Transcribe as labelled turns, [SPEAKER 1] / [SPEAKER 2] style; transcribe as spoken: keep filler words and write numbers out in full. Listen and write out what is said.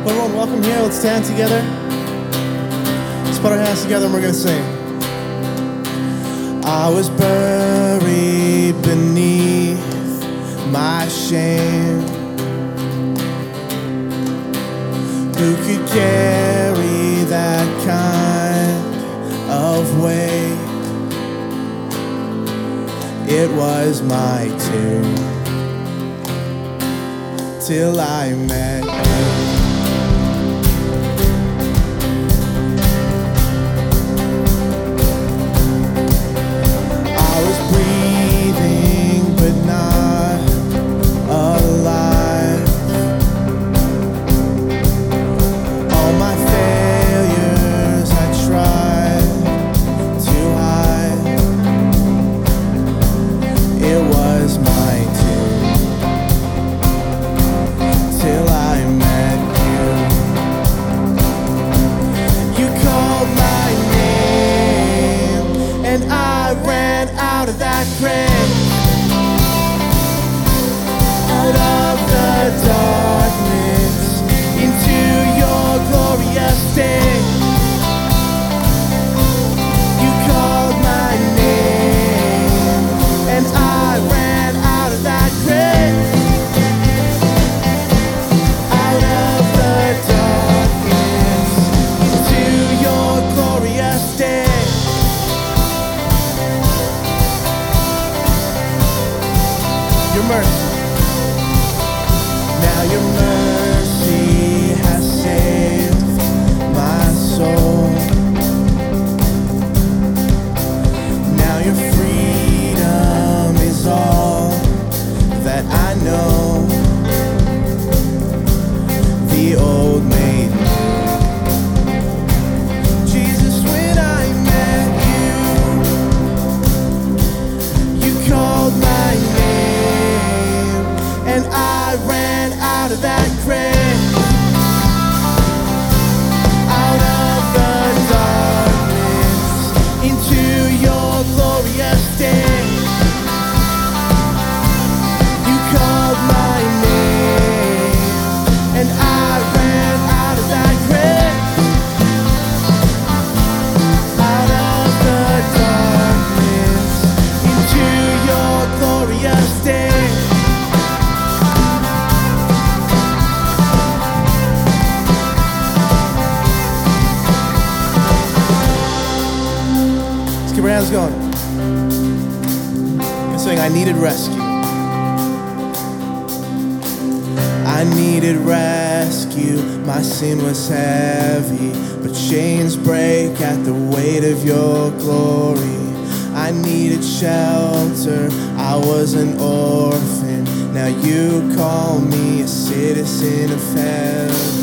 [SPEAKER 1] Everyone, welcome here. Let's stand together. Let's put our hands together and we're going to sing. I was buried beneath my shame. Who could carry that kind of weight? It was my tomb till I met you. Out of the darkness into your glorious day, you called my name, and I ran out of that grave. Out of the darkness into your glorious day. Your mercy. Now your mercy has saved my soul. Now your freedom is all that I know. The old made new. Jesus, when I met you, you called my name, and I ran out of that grave. Out of the darkness into your glorious day. You called my name, and I ran out of that grave. Out of the darkness into your glorious day. Keep your hands going. I'm saying I needed rescue. I needed rescue. My sin was heavy, but chains break at the weight of your glory. I needed shelter. I was an orphan. Now you call me a citizen of heaven.